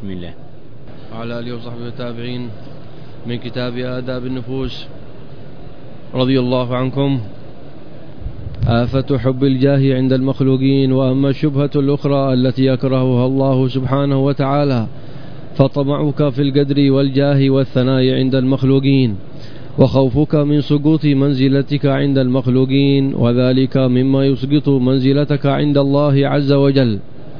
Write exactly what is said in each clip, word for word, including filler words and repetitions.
بسم الله. وعلى آله وصحبه التابعين من كتاب آداب النفوس. رضي الله عنكم. آفة حب الجاه عند المخلوقين. وأما الشبهة الأخرى التي يكرهها الله سبحانه وتعالى فطمعك في القدر والجاه والثناء عند المخلوقين، وخوفك من سقوط منزلتك عند المخلوقين، وذلك مما يسقط منزلتك عند الله عز وجل.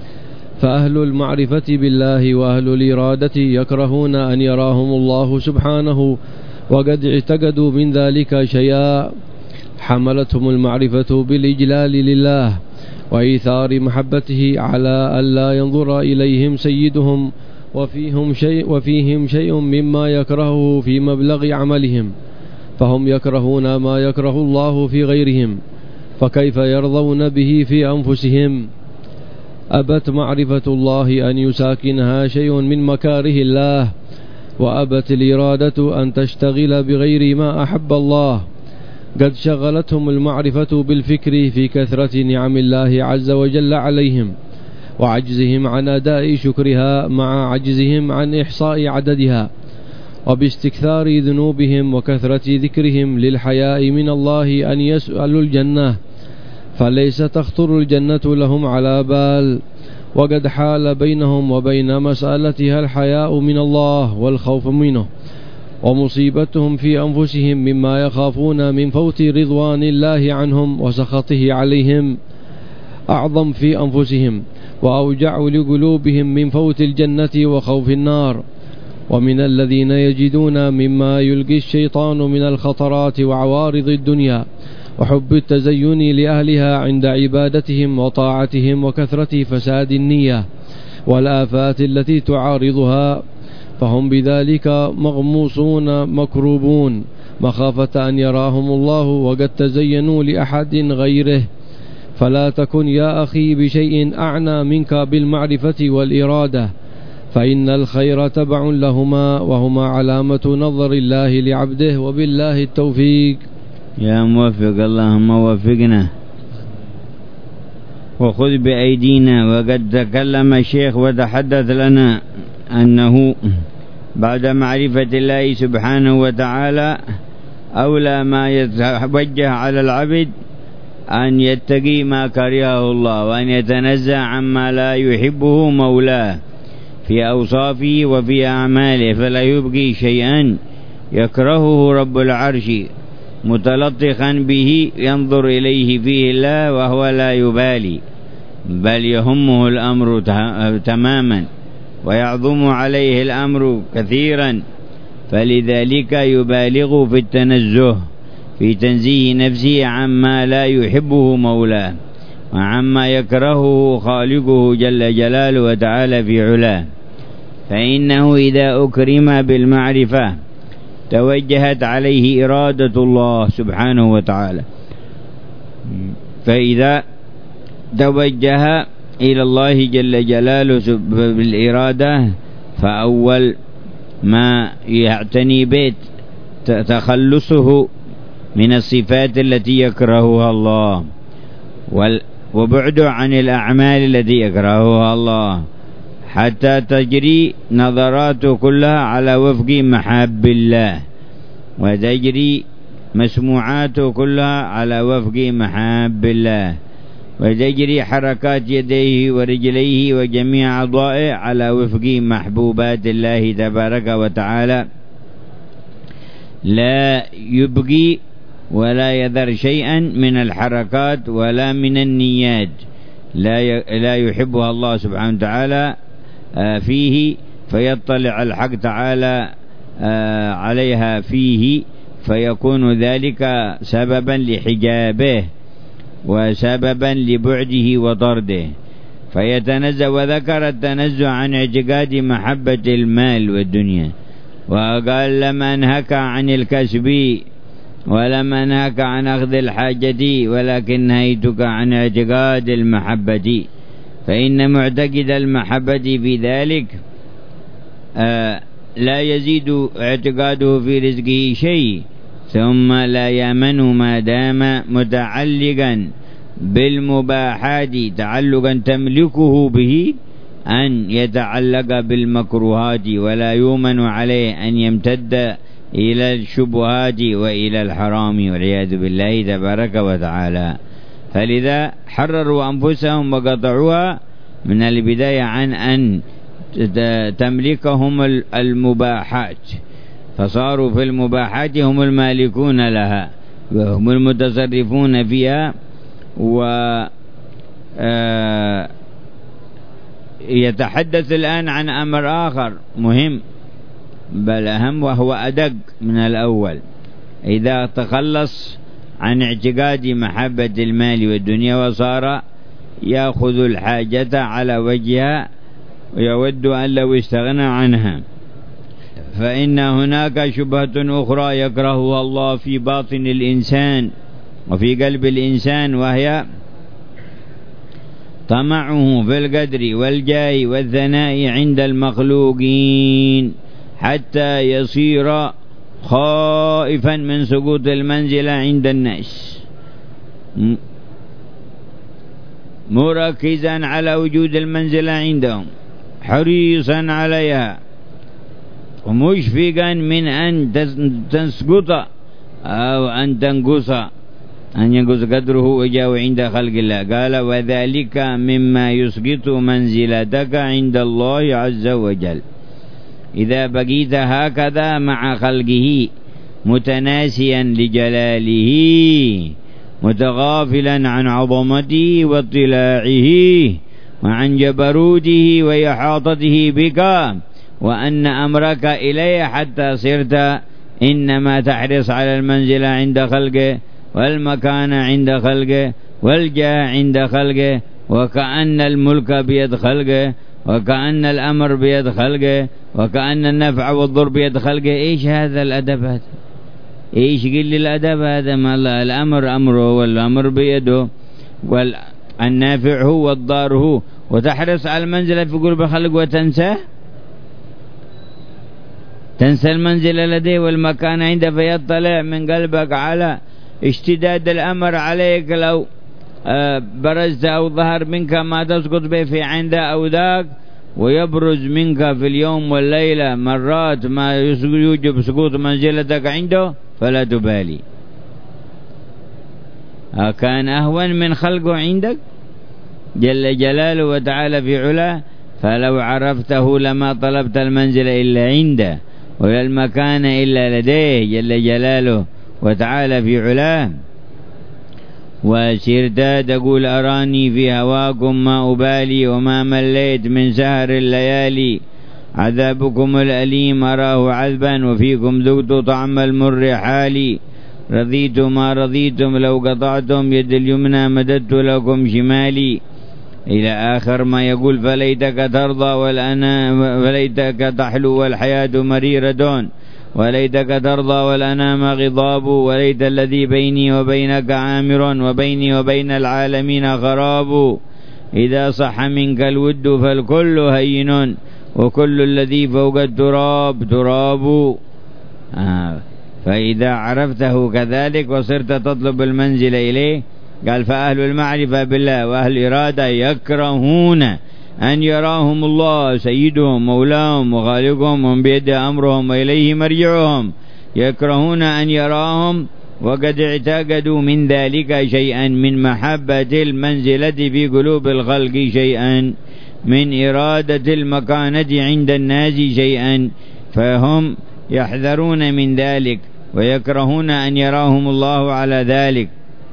فأهل المعرفة بالله وأهل الإرادة يكرهون أن يراهم الله سبحانه، وقد اعتقدوا من ذلك شيئا حملتهم المعرفة بالإجلال لله وإيثار محبته على أن لا ينظر إليهم سيدهم، وفيهم شيء, وفيهم شيء مما يكرهه في مبلغ عملهم، فهم يكرهون ما يكره الله في غيرهم، فكيف يرضون به في أنفسهم؟ أبت معرفة الله أن يساكنها شيء من مكاره الله، وأبت الإرادة أن تشتغل بغير ما أحب الله. قد شغلتهم المعرفة بالفكر في كثرة نعم الله عز وجل عليهم، وعجزهم عن أداء شكرها مع عجزهم عن إحصاء عددها، وباستكثار ذنوبهم وكثرة ذكرهم للحياء من الله أن يسألوا الجنة، فليس تخطر الجنة لهم على بال، وقد حال بينهم وبين مسألتها الحياء من الله والخوف منه. ومصيبتهم في أنفسهم مما يخافون من فوت رضوان الله عنهم وسخطه عليهم أعظم في أنفسهم، وأوجع لقلوبهم من فوت الجنة وخوف النار. ومن الذين يجدون مما يلقي الشيطان من الخطرات وعوارض الدنيا وحب التزين لأهلها عند عبادتهم وطاعتهم، وكثرة فساد النية والآفات التي تعارضها، فهم بذلك مغموسون مكروبون مخافة أن يراهم الله وقد تزينوا لأحد غيره. فلا تكن يا أخي بشيء أعنى منك بالمعرفة والإرادة، فإن الخير تبع لهما، وهما علامة نظر الله لعبده، وبالله التوفيق. يا موفق اللهم وفقنا وخذ بأيدينا. وقد تكلم الشيخ وتحدث لنا أنه بعد معرفة الله سبحانه وتعالى أولى ما يتوجه على العبد أن يتقي ما كرهه الله، وأن يتنزه عما لا يحبه مولاه في أوصافه وفي أعماله، فلا يبقي شيئا يكرهه رب العرش متلطخا به ينظر إليه فيه الله وهو لا يبالي، بل يهمه الأمر تماما ويعظم عليه الأمر كثيرا، فلذلك يبالغ في التنزه في تنزيه نفسه عما لا يحبه مولاه وعما يكرهه خالقه جل جلاله وتعالى في علاه. فإنه إذا أكرم بالمعرفة توجهت عليه إرادة الله سبحانه وتعالى، فإذا توجه إلى الله جل جلاله بالإرادة فأول ما يعتني بيت تخلصه من الصفات التي يكرهها الله، وبعده عن الأعمال التي يكرهها الله، حتى تجري نظراته كلها على وفق محاب الله، وتجري مسموعاته كلها على وفق محاب الله، وتجري حركات يديه ورجليه وجميع أعضائه على وفق محبوبات الله تبارك وتعالى، لا يبقي ولا يذر شيئا من الحركات ولا من النيات لا لا يحبها الله سبحانه وتعالى فيه، فيطلع الحق تعالى عليها فيه، فيكون ذلك سببا لحجابه وسببا لبعده وطرده، فيتنزه. وذكر التنزه عن اعتقاد محبة المال والدنيا، وقال لم أنهك عن الكسب ولم أنهك عن أخذ الحاجة، ولكن نهيتك عن اعتقاد المحبة، فإن معتقد المحبة في ذلك آه لا يزيد اعتقاده في رزقه شيء، ثم لا يأمن ما دام متعلقا بالمباحات تعلقا تملكه به أن يتعلق بالمكروهات، ولا يؤمن عليه أن يمتد إلى الشبهات وإلى الحرام والعياذ بالله تبارك وتعالى. فلذا حرروا أنفسهم وقطعوها من البداية عن أن تملكهم المباحات، فصاروا في المباحات هم المالكون لها وهم المتصرفون فيها. و يتحدث الآن عن أمر آخر مهم بل أهم، وهو أدق من الأول. إذا تخلص عن اعتقاد محبة المال والدنيا وصار يأخذ الحاجة على وجهها ويود أن لو استغنى عنها، فإن هناك شبهة أخرى يكرهها الله في باطن الإنسان وفي قلب الإنسان، وهي طمعه في القدر والجاه والثناء عند المخلوقين حتى يصير خائفا من سقوط المنزلة عند الناس، مركزا على وجود المنزلة عندهم، حريصا عليها، ومشفقا من أن تسقط أو أن تنقص، أن ينقص قدره وجاءه عند خلق الله. قال وذلك مما يسقط منزلتك عند الله عز وجل. إذا بقيت هكذا مع خلقه متناسيا لجلاله متغافلا عن عظمته واطلاعه وعن جبروته وإحاطته بك وأن أمرك إليه، حتى صرت إنما تحرص على المنزلة عند خلقه والمكان عند خلقه والجاه عند خلقه، وكأن الملك بيد خلقه، وكأن الأمر بيد خلقه، وكأن النفع والضر بيد خلقه. إيش هذا الأدب هذا؟ إيش قل الأدب هذا؟ ما الله الأمر أمره والأمر بيده والنافع هو والضار هو، وتحرص على المنزلة في قلب خلق وتنساه، تنسى المنزلة لديه والمكان عنده، فيطلع من قلبك على اشتداد الأمر عليك. لو برزت أو ظهر منك ما تسقط به في عنده أو ذاك، ويبرز منك في اليوم والليلة مرات ما يوجب سقوط منزلتك عنده، فلا تبالي. كان أهون من خلقه عندك جل جلاله وتعالى في علاه، فلو عرفته لما طلبت المنزل إلا عنده ولا المكان إلا لديه جل جلاله وتعالى في علاه. وسرت تقول أراني في هواكم ما أبالي وما مليت من سهر الليالي، عذابكم الأليم أراه عذبا وفيكم ذقت طعم المر حالي، رضيت ما رضيتم لو قطعتم يد اليمنى مددت لكم شمالي، إلى آخر ما يقول فليتك ترضى والأنا فليتك تحلو والحياة مريرة، وليتك ترضى والأنام غضاب، وليت الذي بيني وبينك عامر وبيني وبين العالمين خراب، إذا صح منك الود فالكل هين وكل الذي فوق التراب تراب. آه. فإذا عرفته كذلك وصرت تطلب المنزل إليه، قال فأهل المعرفة بالله وأهل الإرادة يكرهون أن يراهم الله سيدهم مولاهم وخالقهم ومن بيد أمرهم وإليه مرجعهم، يكرهون أن يراهم وقد اعتقدوا من ذلك شيئا من محبة المنزلة في قلوب الخلق، شيئا من إرادة المكانة عند الناس شيئا، فهم يحذرون من ذلك ويكرهون أن يراهم الله على ذلك.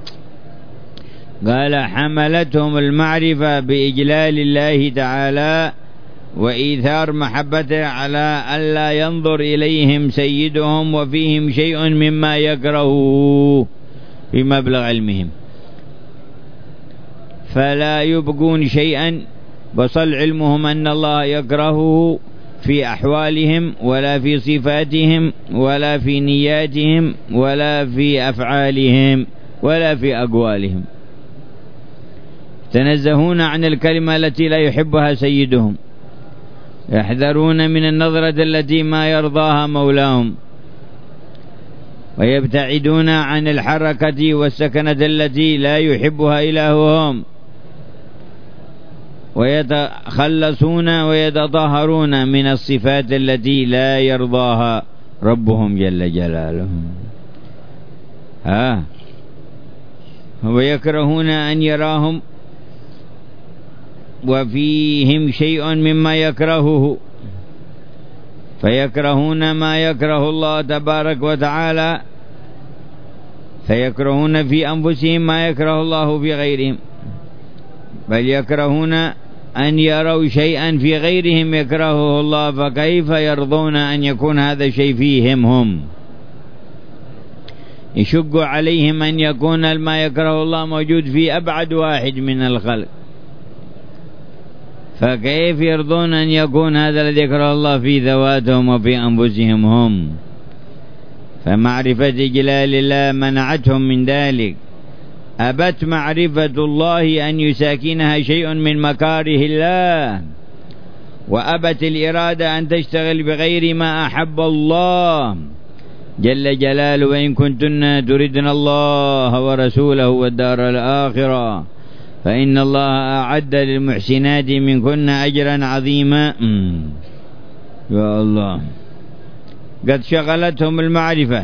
قال حملتهم المعرفة بإجلال الله تعالى وإيثار محبته على ألا ينظر إليهم سيدهم وفيهم شيء مما يكرهوه في مبلغ علمهم، فلا يبقون شيئا وصل علمهم أن الله يكرهه في أحوالهم ولا في صفاتهم ولا في نياتهم ولا في أفعالهم ولا في أقوالهم، تنزهون عن الكلمة التي لا يحبها سيدهم، يحذرون من النظرة التي ما يرضاها مولاهم، ويبتعدون عن الحركة والسكنة التي لا يحبها إلههم، ويتخلصون ويتطهرون من الصفات التي لا يرضاها ربهم جل جلاله. ها ويكرهون أن يراهم وفيهم شيء مما يكرهه، فيكرهون ما يكره الله تبارك وتعالى، فيكرهون في أنفسهم ما يكره الله في غيرهم، بل يكرهون أن يروا شيئا في غيرهم يكرهه الله، فكيف يرضون أن يكون هذا الشيء فيهم هم؟ يشق عليهم أن يكون ما يكره الله موجود في أبعد واحد من الخلق، فكيف يرضون أن يكون هذا الذي يكره الله في ذواتهم وفي أنفسهم هم؟ فمعرفة جلال الله منعتهم من ذلك. أبت معرفة الله أن يساكنها شيء من مكاره الله، وأبت الإرادة أن تشتغل بغير ما أحب الله جل جلاله. وإن كنتن تردن الله ورسوله والدار الآخرة فإن الله أعد للمحسنات منكن أجرا عظيما. يا الله، قد شغلتهم المعرفة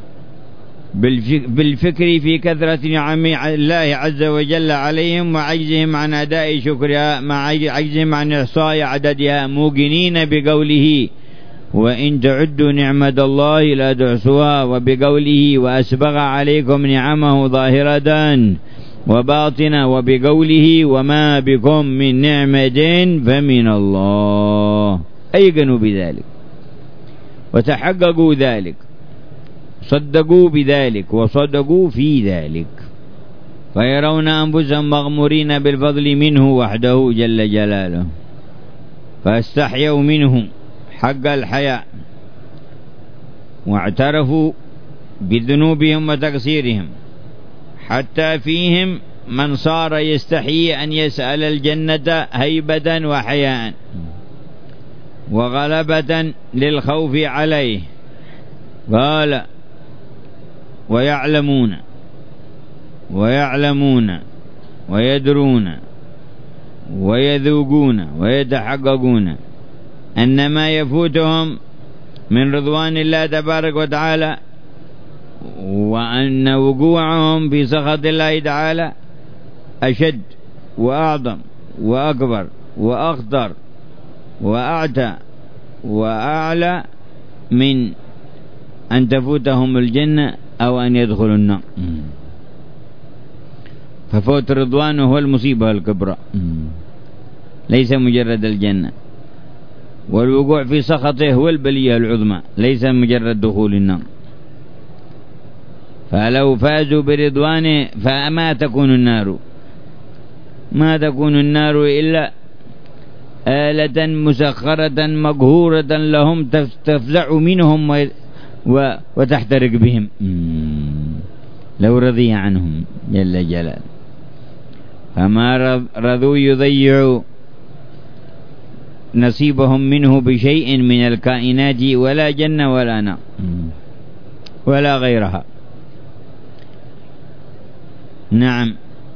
بالفكر في كثرة نعم الله عز وجل عليهم وعجزهم عن أداء شكرها مع عجزهم عن إحصاء عددها، موقنين بقوله وإن تعدوا نعمة الله لا تحصوها، وبقوله وأسبغ عليكم نعمه ظاهرة وباطنة، وبقوله وما بكم من نعمة فمن الله. أيقنوا بذلك وتحققوا ذلك، صدقوا بذلك وصدقوا في ذلك، فيرون أنفسهم مغمورين بالفضل منه وحده جل جلاله، فاستحيوا منه حق الحياء، واعترفوا بذنوبهم وتقصيرهم، حتى فيهم من صار يستحيي أن يسأل الجنة هيبة وحياء وغلبة للخوف عليه. قال ويعلمون ويعلمون ويدرون ويذوقون ويتحققون أن ما يفوتهم من رضوان الله تبارك وتعالى، وأن وقوعهم في سخط الله تعالى أشد وأعظم وأكبر وأخطر وأعتى وأعلى من أن تفوتهم الجنة أو أن يدخلوا النار. ففوت رضوانه هو المصيبة الكبرى، ليس مجرد الجنة، والوقوع في سخطه هو البلية العظمى، ليس مجرد دخول النار. فلو فازوا برضوانه فما تكون النار ما تكون النار إلا آلة مسخرة مقهورة لهم تفزع منهم وتحترق بهم لو رضي عنهم جل جلاله. فما رضوا يضيعوا نصيبهم منه بشيء من الكائنات، ولا جنة ولا نار ولا غيرها. نعم.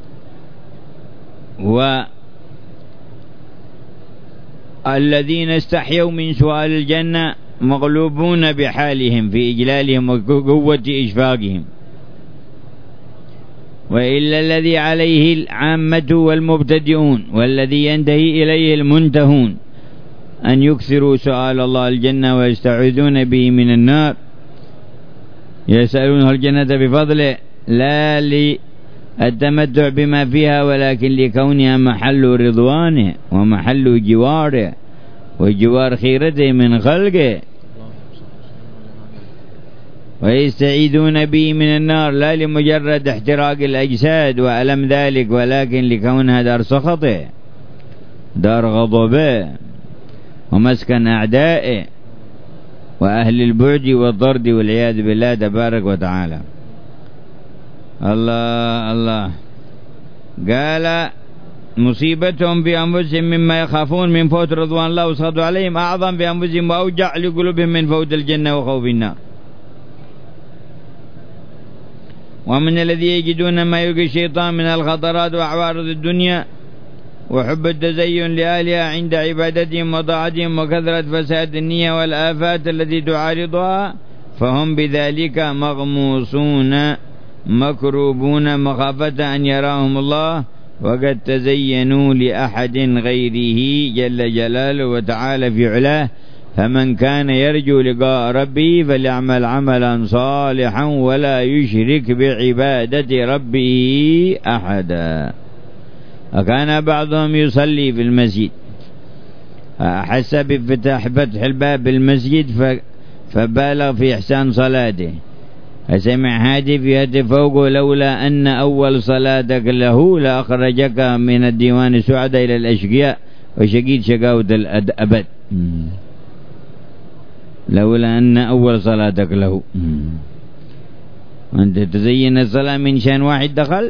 والذين استحيوا من سؤال الجنة مغلوبون بحالهم في إجلالهم وقوة إشفاقهم، وإلا الذي عليه العامة والمبتدئون والذي ينتهي إليه المنتهون أن يكثروا سؤال الله الجنة ويستعوذون به من النار، يسألونه الجنة بفضله لا للتمتع بما فيها، ولكن لكونها محل رضوانه ومحل جواره وجوار خيرته من خلقه، ويستعيذون به من النار لا لمجرد احتراق الأجساد وألم ذلك، ولكن لكونها دار سخطه دار غضبه ومسكن أعدائه وأهل البعد والضرد والعياذ بالله تبارك وتعالى. الله الله. قال مصيبتهم بأنفسهم مما يخافون من فوت رضوان الله وسخطوا عليهم أعظم بأنفسهم وأوجع لقلوبهم من فوت الجنة وخوف النار. ومن الذي يجدون ما يلقي الشيطان من الخطرات وأعوارض الدنيا وحب التزين لأهلها عند عبادتهم وطاعتهم وكثرة فساد النية والآفات التي تعارضها، فهم بذلك مغموسون مكروبون مخافة أن يراهم الله، وقد تزينوا لأحد غيره جل جلاله وتعالى في علاه. فمن كان يرجو لقاء ربه فليعمل عملا صالحا ولا يشرك بعبادة ربه أحدا. وكان بعضهم يصلي في المسجد، أحس بفتح فتح الباب بالمسجد فبالغ في إحسان صلاته، فسمع هاتف يهتف فوقه: لولا أن أول صلاتك له لأخرجك من الديوان السعداء إلى الأشقياء وشقيت شقاوة الأبد. لولا أن أول صلاتك له، أنت تزين الصلاة من شان واحد دخل.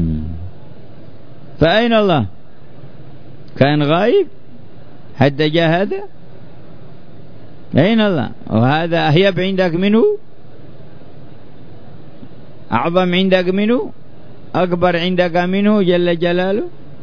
فأين الله؟ كان غايب حتى جاء هذا؟ أين الله؟ وهذا أهيب عندك منه؟ أعظم عندك منه؟ أكبر عندك منه جل جلاله؟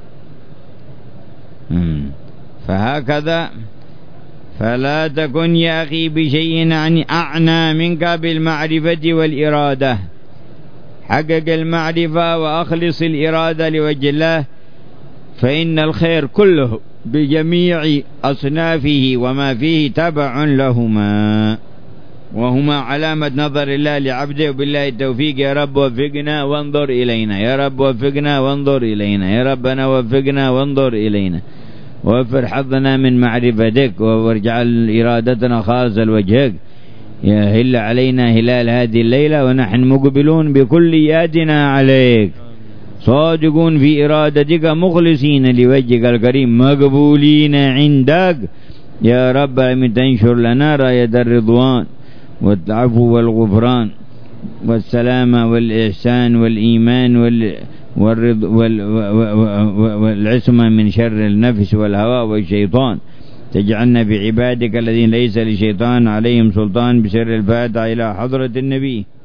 فهكذا فلا تكن يا أخي بشيء أعنى منك بالمعرفة والإرادة. حقق المعرفة وأخلص الإرادة لوجه الله، فإن الخير كله بجميع أصنافه وما فيه تبع لهما، وهما علامة نظر الله لعبده. وبالله التوفيق. يا رب وفقنا وانظر إلينا، يا رب وفقنا وانظر إلينا، يا ربنا وفقنا وانظر إلينا، ووفر حظنا من معرفتك، واجعل إرادتنا خالصة لوجهك. يهل علينا هلال هذه الليلة ونحن مقبلون بكلياتنا عليك، صادقون في إرادتك، مخلصين لوجهك الكريم، مقبولين عندك يا رب. من تنشر لنا راية الرضوان والعفو والغفران والسلامة والإحسان والإيمان وال والرض وال والعصمة من شر النفس والهوى والشيطان. تجعلنا بعبادك الذين ليس لشيطان عليهم سلطان، بسر الفاتحة إلى حضرة النبي.